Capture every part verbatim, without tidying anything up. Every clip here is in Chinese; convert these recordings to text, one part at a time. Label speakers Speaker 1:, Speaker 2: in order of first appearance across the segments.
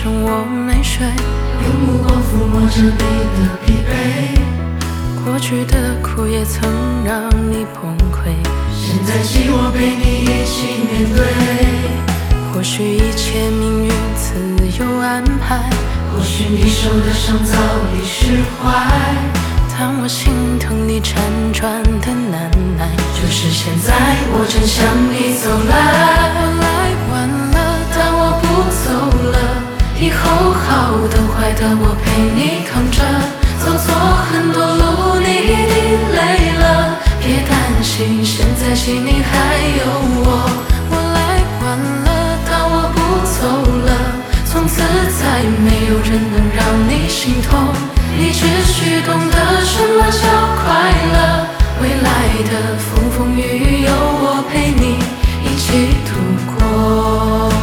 Speaker 1: 剩我没睡，
Speaker 2: 用目光抚摸着你的疲惫，
Speaker 1: 过去的苦也曾让你崩溃，
Speaker 2: 现在起我陪你一起面对。
Speaker 1: 或许一切命运自有安排，
Speaker 2: 或许你受的伤早已释怀，
Speaker 1: 当我心疼你辗转的难耐，
Speaker 2: 就是现在我正向你走来。
Speaker 1: 我来晚了，但我不走了，以后好的坏的我陪你扛着，走错很多路你一定累了，别担心，现在心里还有我。我来晚了，但我不走了，从此再没有人能让你心痛，你只需懂得什么叫快乐，未来的风风雨雨有我陪你一起度过。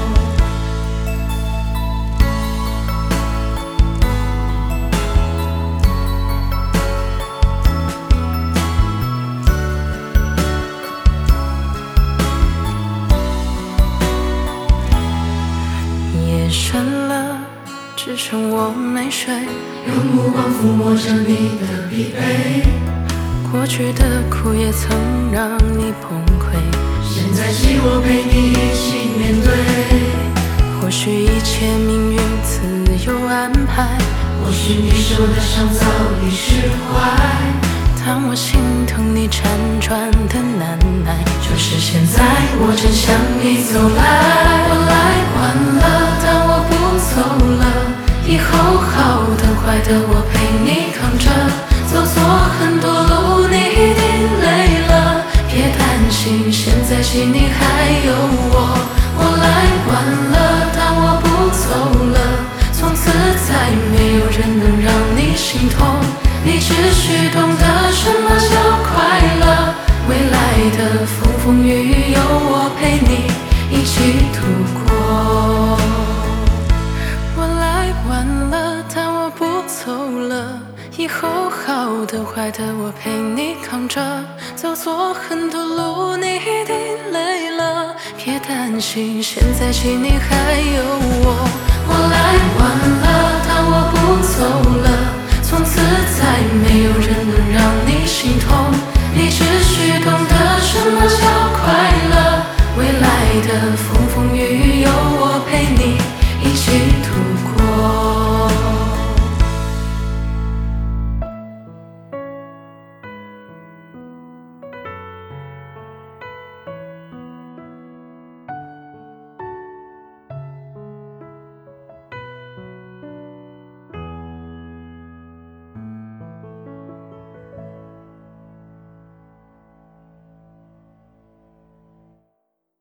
Speaker 1: 夜深了，只剩我没睡，
Speaker 2: 用目光抚摸着你的疲惫，
Speaker 1: 过去的苦也曾让你崩溃，
Speaker 2: 现在起我陪你一起面对。
Speaker 1: 或许一切命运自有安排，
Speaker 2: 或许你受的伤早已释怀，
Speaker 1: 当我心疼你辗转的难耐，
Speaker 2: 就是现在我正向你走来。
Speaker 1: 我来晚了，但我不走了，以后好的坏的我陪你扛着，走错很多路你一定累了，别担心，现在心里还有我。我来晚了，但我不走了，从此再没有人能让你心痛，你只需懂得什么叫快乐，未来的风风雨雨有我陪你一起度过。我来晚了，但我不走了，以后好的坏的我陪你扛着，走错很多路你一定累了，别担心，现在心里还有我。我来晚了，但我不走了，从此再没有人能让你心痛，你只需懂得什么叫快乐，未来的风